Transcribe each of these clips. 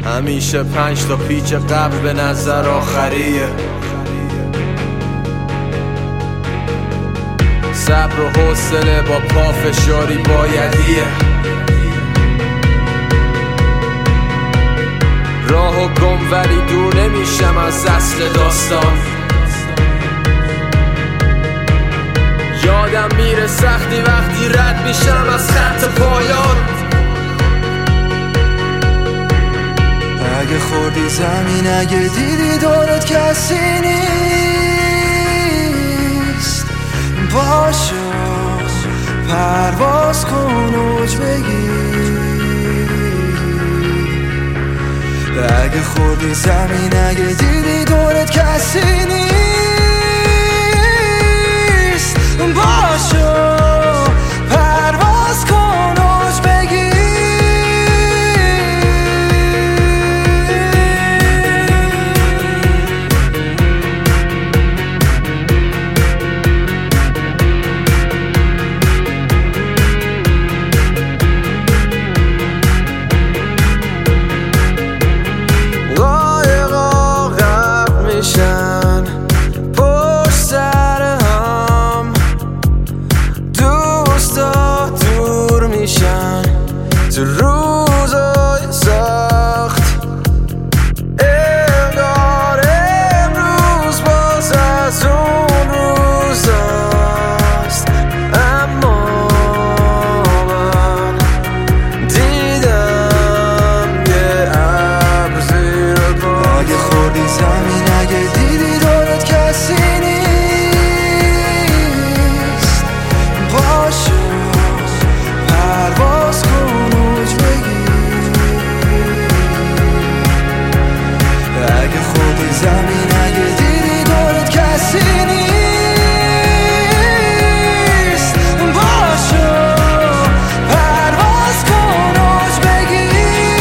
همیشه 5 تا پیچ قبل به نظر آخریه. صبر و حوصله با پافشاری بایدیه. راه و گم ولی دور نمیشم از اصل داستان. یادم میره سختی وقتی رد میشم از خط پایان. اگه خوردی زمین، اگه دیدی دورت کسی نیست، باشو پرواز کن اوج بگیر. اگه خوردی زمین، اگه دیدی دورت کسی نیست، باشو پرواز کن اوج بگیر. پشت سر هم دوستا دور میشن تو روزای سخت. انگار امروز باز از اون روزاست، اما من دیدم یه ابر زیر پا. اگه خوردی زمین، اگه دیدی دورت کسی نیست، باشو پرواز کن اوج بگیر. اگه خوردی زمین، اگه دیدی دورت کسی نیست، باشو پرواز کن اوج بگیر.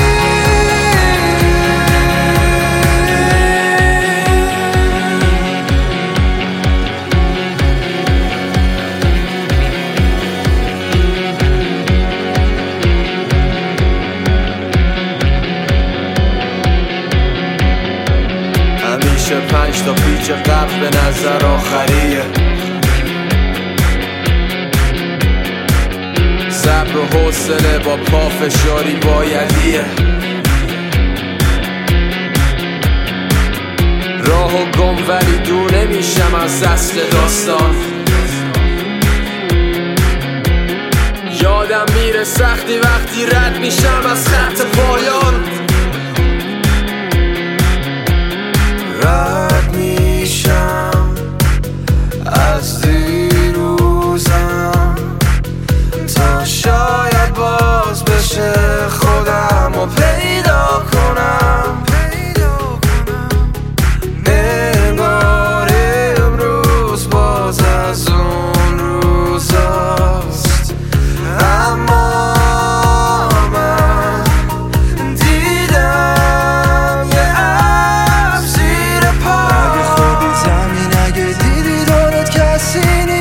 همیشه 5 تا پیچ قبل به نظر آخریه. صبر و حوصله با پافشاری بایدیه. راه و گم ولی دور نمیشم از اصل داستان. یادم میره سختی وقتی رد میشم از خط پایان. رد میشم از دیروزم تا شاید باز بشه خودم و پیدا کنم. انگار امروز باز از اون روزاست، اما من دیدم یه ابر زیر پا. اگه خوردی زمین، اگه دیدی دورت کسی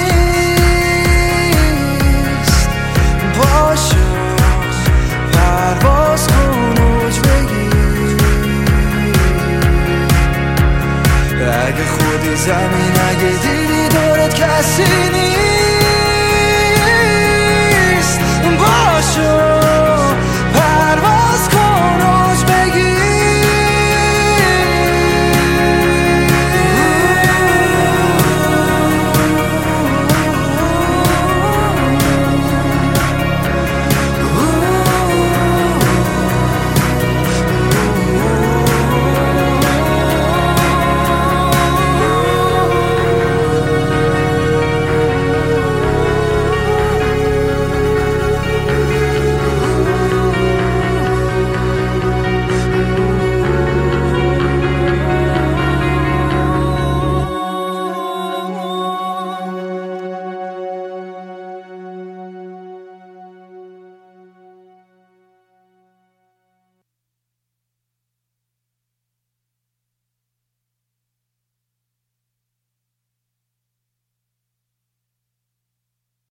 نیست، باشو پرواز کن اوج بگیر. اگه خوردی زمین، اگه دیدی دورت کسی نیست،